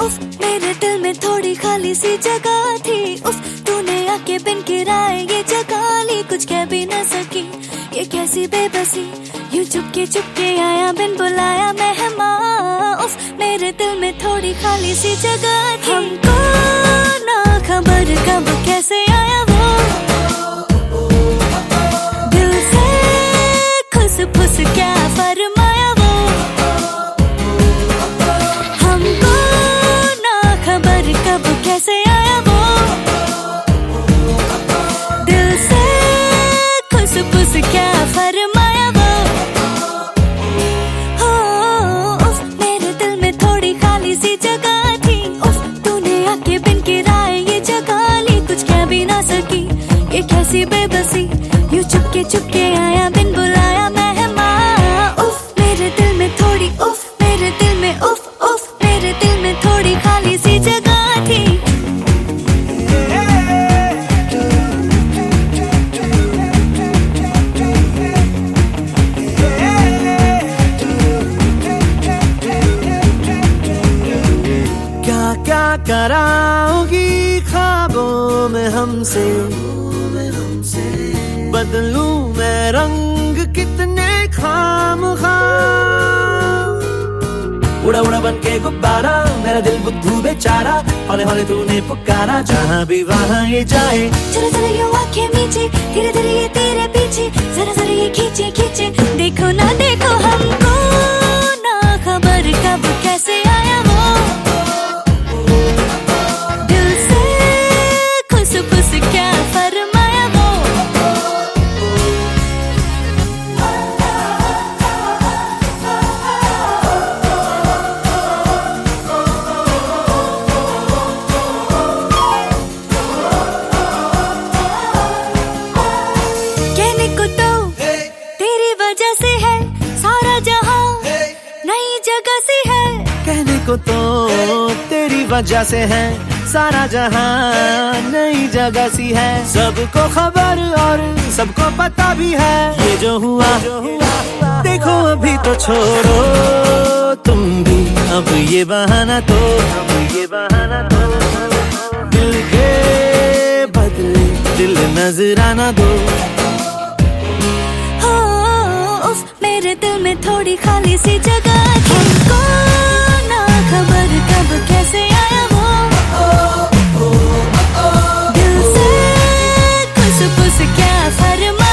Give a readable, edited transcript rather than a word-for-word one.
उफ मेरे दिल में थोड़ी खाली सी जगह थी। उफ तूने आके बिन किराए ये जगह ली, कुछ कह भी न सकी ये कैसी बेबसी। यूं चुपके आया बिन बुलाया मेहमान। उफ मेरे दिल में थोड़ी खाली सी जगह थी। हमको ना खबर कब कैसे आया वो, दिल से खुस फुस क्या फरमाया वो। हमको ना खबर कब कैसे आया वो, दिल से खुस फुस क्या फरमाया वो। हो उफ मेरे दिल में थोड़ी खाली सी जगह थी। उफ तूने आके बिन किराए ये जगह ली, कुछ कह भी ना सकी ये कैसी बेबसी। यूं चुपके आया बिन बुलाया मेहमान। उफ मेरे दिल में थोड़ी, उफ मेरे दिल में, उफ मेरे दिल में थोड़ी खाली सी जगह थी। क्या कराओगी ख्वाबों में हमसे, बदलूं मैं रंग कितने खामखा। उड़ा उड़ा बन के गुब्बारा मेरा दिल बुद्धू बेचारा, हौले हौले तूने पुकारा जहाँ भी वहाँ ये जाए। चलो चलो यूं आंखें मीचे, धीरे धीरे ये तेरे पीछे, जरा जरा ये खींचे देखो ना देखो। हमको ना खबर कब कैसे आया वो, दिल से खुस फुस क्या फरमाया वो। कहने को तो तेरी वजह से है सारा जहां नई जगह से है। कहने को तो तेरी वजह से है सारा जहां नई जगह सी है। सबको खबर और सबको पता भी है ये जो हुआ देखो अभी तो छोड़ो तुम भी अब ये बहाना तो, दिल के बदले दिल नजराना दो। हो उफ मेरे दिल में थोड़ी खाली सी जगह थी। हमको ना खबर कब कैसे आया वो, दिल से खुस फुस क्या फरमा।